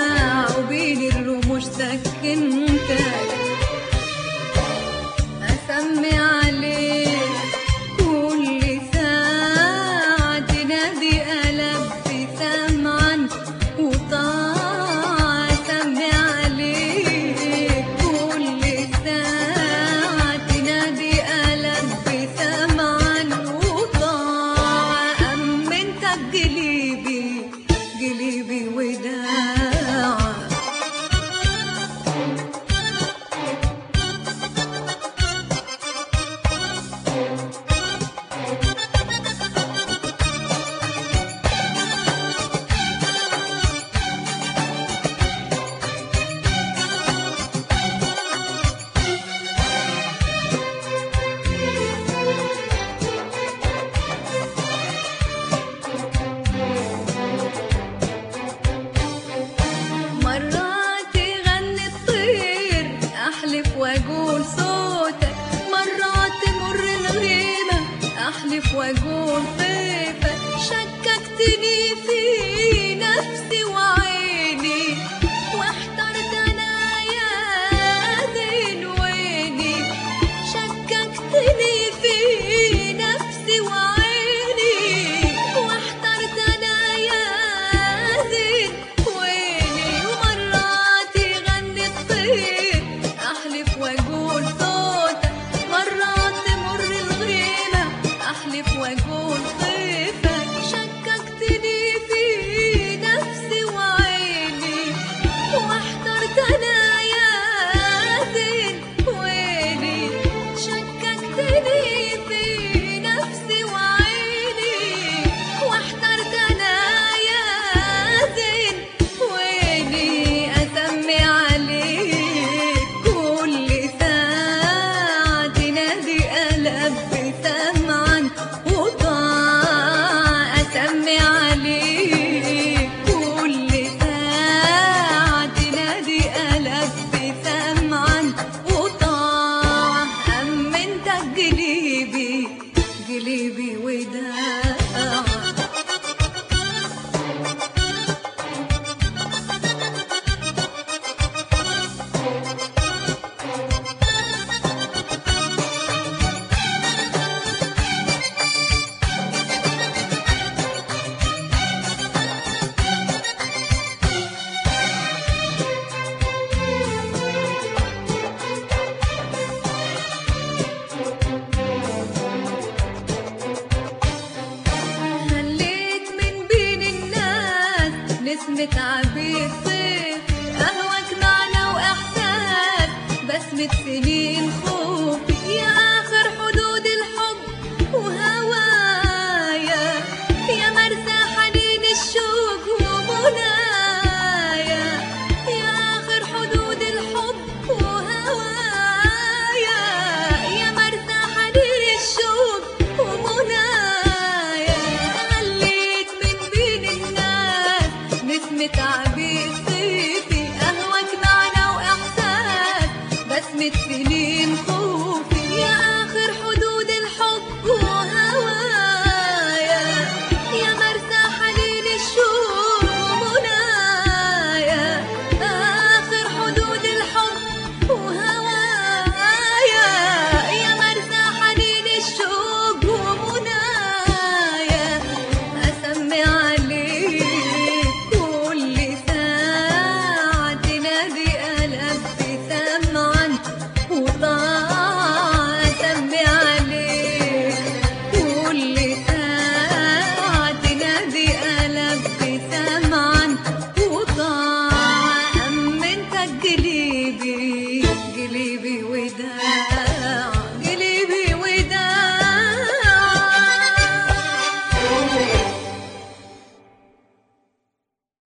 وبين الرموش سكنتك، أسمي عليك كل ساعة تنادي ألبي سمعا وطاعة، أسمي عليك كل ساعة تنادي ألبي سمعا وطاعة، أمنتك قلبي قلبي وداعة. مرات يغني الطير أحلف وأقول صوتك، مرات تمر الغيمة أحلف وأقول طيفك، شككتني في نفسي وعيني واحترت أنا يا دين ويني، شككتني في نفسي وعيني واحترت أنا يا دين ويني، ومرات يغني الطير أحلف وأقول صوتك، مرات تمر الغيمة أحلف وأقول طيفك، شككتني في نفسي وعيني واحترت أنا يا دين ويني، شككتني في نفسي وعيني واحترت أنا يا دين ويني، أسمي عليك كل ساعة تنادي ألبي سمعا وطاعة، أسمي عليك كل ساعة تنادي ألبي سمعا وطاعة، أمنتك قلبي قلبي وداعة. خليت من بين الناس نسمة عبير صيف، أهواك معنى وإحساس بسمة سنين